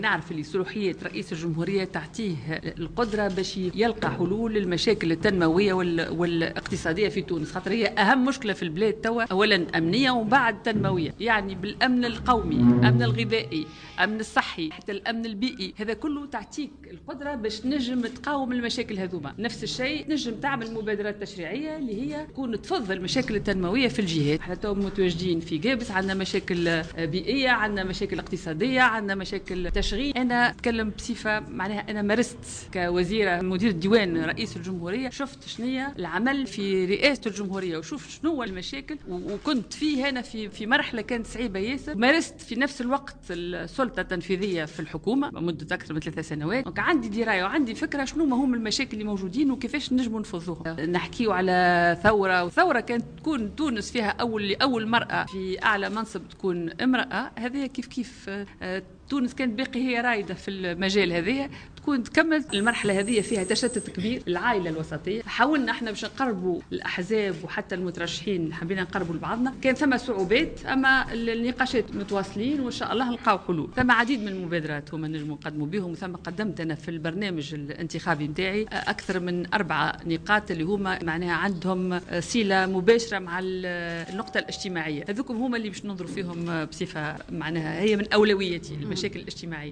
نعرف اللي صلاحية رئيس الجمهورية تعطيه القدرة باش يلقى حلول للمشاكل التنموية والاقتصادية في تونس، خاطر هي أهم مشكلة في البلاد توا، أولا أمنية ومن بعد تنموية، يعني بالأمن القومي، الأمن الغذائي، الأمن الصحي، حتى الأمن البيئي، هذا كله تعطيك القدرة باش تنجم تقاوم المشاكل هذوما. نفس الشيء تنجم تعمل مبادرات تشريعية اللي هي تكون تفض المشاكل التنموية في الجهات. احنا تو متواجدين في جابس، عندنا مشاكل بيئية، عندنا مشاكل اقتصادية، عندنا مشاكل تشغيل. أنا أتكلم بصفة معناها أنا مارست كوزيرة مدير ديوان رئيس الجمهورية، شفت شنية العمل في رئاسة الجمهورية وشوف شنو المشاكل، وكنت فيه هنا في مرحلة كانت صعيبة ياسر. مارست في نفس الوقت السلطة التنفيذية في الحكومة مدة أكثر من 3 سنوات، عندي دراية وعندي فكرة شنو ما هم المشاكل اللي موجودين وكيفاش نجموا نفضوها. نحكيو على ثورة كانت تكون تونس فيها أول مرأة في أعلى منصب تكون امرأة. هذه كيف تونس كانت باقي هي رايدة في المجال هذه، تكون تكمل المرحلة هذه فيها تشتت كبير. العائلة الوسطية حاولنا احنا باش نقربوا الأحزاب وحتى المترشحين، حبينا نقربوا لبعضنا، كان ثم صعوبات أما النقاشات متواصلين وإن شاء الله نلقاو حلول. ثم عديد من المبادرات هما نجموا نقدموا بهم، ثم قدمت أنا في البرنامج الانتخابي نتاعي أكثر من 4 نقاط اللي هما معناها عندهم صلة مباشرة مع النقطة الاجتماعية. هذوكم هما اللي باش ننظروا فيهم بصفة معناها هي من أولوياتي، المشاكل الاجتماعية.